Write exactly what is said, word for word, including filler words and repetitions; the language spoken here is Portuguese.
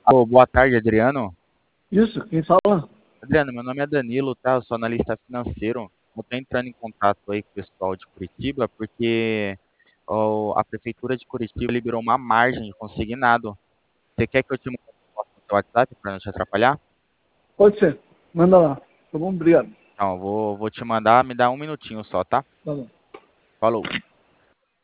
Ô, boa tarde, Adriano. Isso, quem fala? Adriano, meu nome é Danilo, tá? Eu sou analista financeiro. Eu tô entrando em contato aí com o pessoal de Curitiba porque ó, a prefeitura de Curitiba liberou uma margem de consignado. Você quer que eu te mande no seu WhatsApp para não te atrapalhar? Pode ser. Manda lá. Tá bom? Obrigado. Então, eu vou, vou te mandar, me dá um minutinho só, tá? Tá bom. Falou.